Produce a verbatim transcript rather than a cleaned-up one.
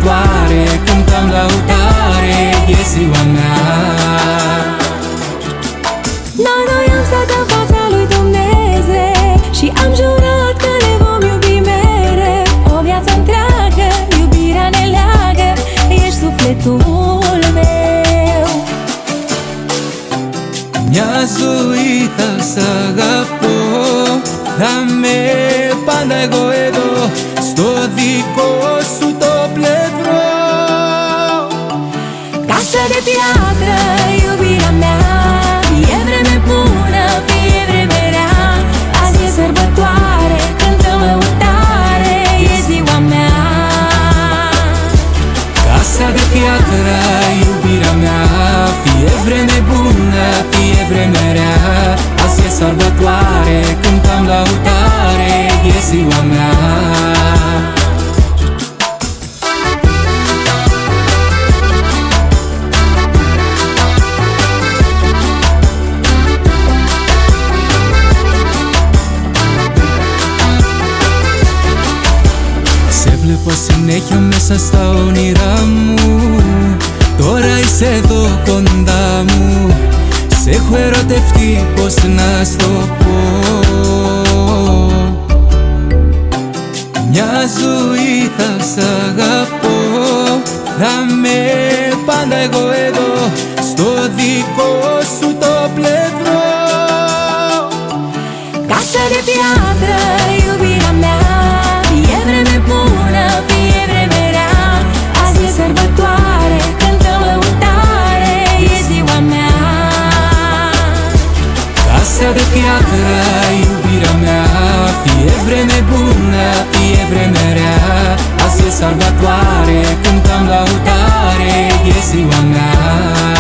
sărbătoare, cântăm lăutare, e ziua mea. Noi doi am stat în fața lui Dumnezeu și am jurat că ne vom iubi mereu. O viață întreagă, iubirea ne leagă, ești sufletul meu. Νοιάζουήθα σ' αγαπώ, θα με πάντα εγώ εδώ, στο δικό σου το πλευρό. Casă de piatră, iubirea mea, e vreme bună, fie vreme rea. Azi e sărbătoare, cântăm lăutare, e ziua mea. Casa de piatră, iubirea mea, fie vreme bună, fie vreme rea. Azi e sărbătoare, cântăm lăutare, e ziua mea. Σε βλέπω συνέχεια μέσα στα όνειρά μου, τώρα είσαι εδώ κοντά μου. Σ' έχω ερωτευτεί, πως να στο πω. Μια ζωή θα σ' αγαπώ, θα με πάντα εγώ εδώ, στο δικό σου το πλευρό. Casă de piatră, iubirea mea, e vreme bună, fie vreme rea. Azi e sărbătoare, cântăm lăutare, e ziua mea. Casa de piatră, iubirea mea, fie vreme bună, fie vreme rea. Azi e sărbătoare, cântăm lăutare, e ziua mea.